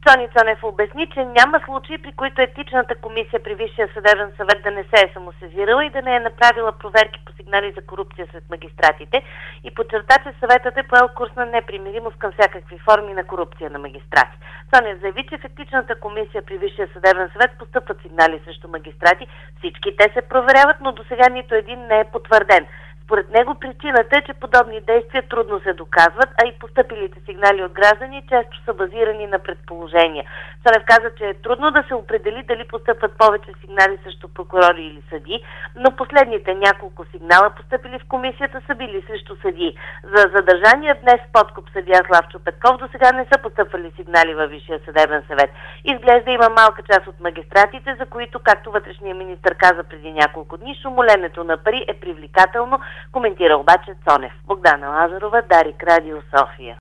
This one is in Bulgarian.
Цони Цонев обясни, че няма случаи, при които етичната комисия при Висшия съдебен съвет да не се е самосезирала и да не е направила проверки по сигнали за корупция сред магистратите и подчерта, че съветът е поел курс на непримиримост към всякакви форми на корупция на магистрати. Цонев заяви, че в етичната комисия при Висшия съдебен съвет постъпват сигнали срещу магистрати, всички те се проверяват, но досега нито един не е потвърден. Според него причината е, че подобни действия трудно се доказват, а и постъпилите сигнали от граждани често са базирани на предположения. Цонев каза, че е трудно да се определи дали постъпват повече сигнали срещу прокурори или съдии, но последните няколко сигнала, постъпили в комисията, са били срещу съдии. За задържания днес подкуп съдия Славчо Петков досега не са постъпвали сигнали във Висшия съдебен съвет. Изглежда има малка част от магистратите, за които, както вътрешният министър каза преди няколко дни, шумоленето на пари е привлекателно, коментира обаче Цонев. Богдана Лазарова, Дарик, Радио София.